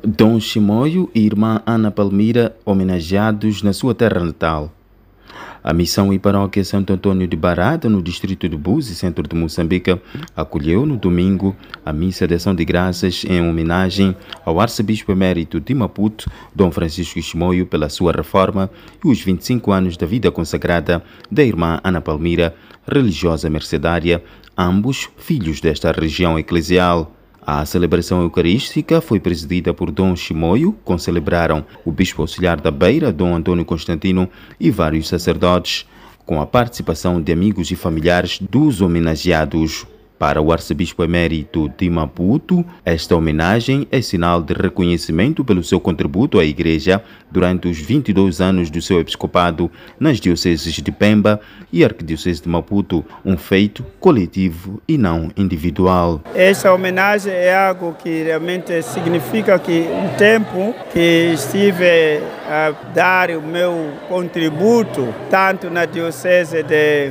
Dom Chimoio e irmã Ana Palmira homenageados na sua terra natal. A missão e paróquia Santo Antônio de Barada, no distrito de Buzi, centro de Moçambique, acolheu no domingo a missa de ação de graças em homenagem ao arcebispo emérito de Maputo, Dom Francisco Chimoio, pela sua reforma e os 25 anos da vida consagrada da irmã Ana Palmira, religiosa mercedária, ambos filhos desta região eclesial. A celebração eucarística foi presidida por Dom Chimoio, concelebraram o bispo auxiliar da Beira, Dom Antônio Constantino, e vários sacerdotes, com a participação de amigos e familiares dos homenageados. Para o arcebispo emérito de Maputo, esta homenagem é sinal de reconhecimento pelo seu contributo à Igreja durante os 22 anos do seu episcopado nas dioceses de Pemba e Arquidiocese de Maputo, um feito coletivo e não individual. Esta homenagem é algo que realmente significa que um tempo que estive a dar o meu contributo, tanto na diocese de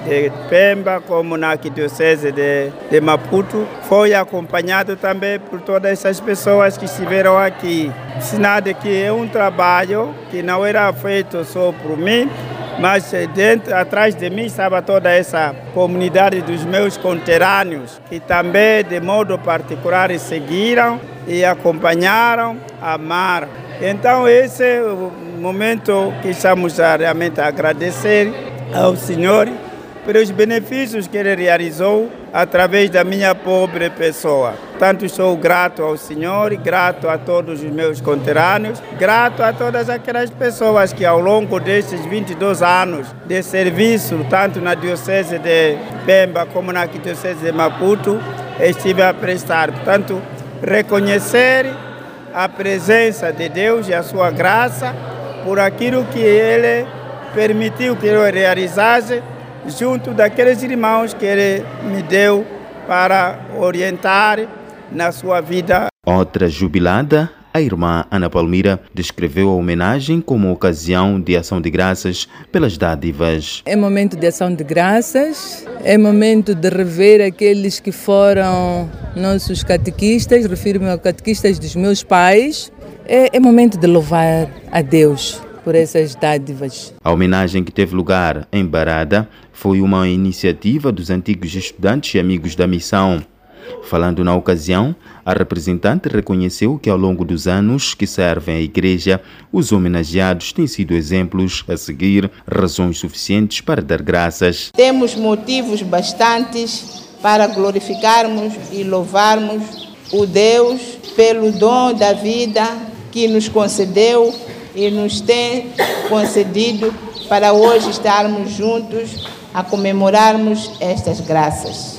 Pemba como na Arquidiocese de Maputo, foi acompanhado também por todas essas pessoas que estiveram aqui. Sinal de que é um trabalho que não era feito só por mim, mas atrás de mim estava toda essa comunidade dos meus conterrâneos, que também de modo particular seguiram e acompanharam, amaram. Então esse é o momento que estamos a realmente agradecer ao Senhor pelos benefícios que Ele realizou através da minha pobre pessoa. Tanto sou grato ao Senhor, grato a todos os meus conterrâneos, grato a todas aquelas pessoas que ao longo destes 22 anos de serviço, tanto na Diocese de Pemba como na Arquidiocese de Maputo, estive a prestar. Portanto, reconhecer a presença de Deus e a sua graça por aquilo que Ele permitiu que eu realizasse, junto daqueles irmãos que Ele me deu para orientar na sua vida. Outra jubilada, a irmã Ana Palmira, descreveu a homenagem como ocasião de ação de graças pelas dádivas. É momento de ação de graças, é momento de rever aqueles que foram nossos catequistas, refiro-me aos catequistas dos meus pais. É momento de louvar a Deus por essas dádivas. A homenagem que teve lugar em Barada foi uma iniciativa dos antigos estudantes e amigos da missão. Falando na ocasião, a representante reconheceu que ao longo dos anos que servem à Igreja, os homenageados têm sido exemplos a seguir, razões suficientes para dar graças. Temos motivos bastantes para glorificarmos e louvarmos o Deus pelo dom da vida que nos concedeu e nos tem concedido para hoje estarmos juntos a comemorarmos estas graças.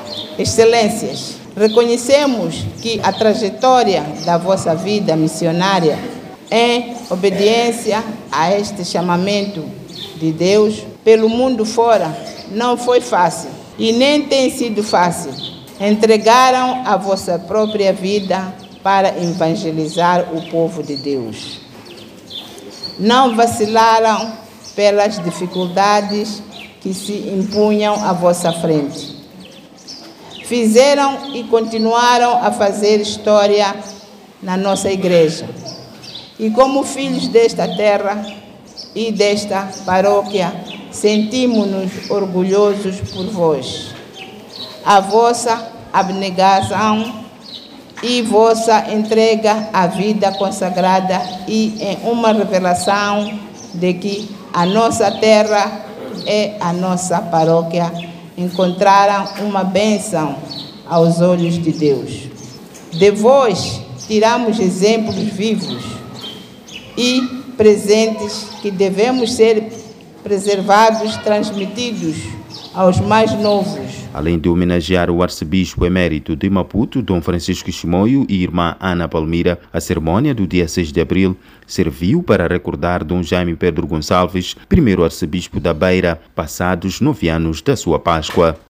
Excelências, reconhecemos que a trajetória da vossa vida missionária, em obediência a este chamamento de Deus pelo mundo fora, não foi fácil e nem tem sido fácil. Entregaram a vossa própria vida para evangelizar o povo de Deus. Não vacilaram pelas dificuldades que se impunham à vossa frente. Fizeram e continuaram a fazer história na nossa igreja. E como filhos desta terra e desta paróquia, sentimos-nos orgulhosos por vós. A vossa abnegação e vossa entrega à vida consagrada e em uma revelação de que a nossa terra e a nossa paróquia encontraram uma bênção aos olhos de Deus. De vós tiramos exemplos vivos e presentes que devemos ser preservados, transmitidos aos mais novos. Além de homenagear o arcebispo emérito de Maputo, Dom Francisco Chimoio e irmã Ana Palmira, a cerimônia do dia 6 de abril serviu para recordar Dom Jaime Pedro Gonçalves, primeiro arcebispo da Beira, passados 9 anos da sua Páscoa.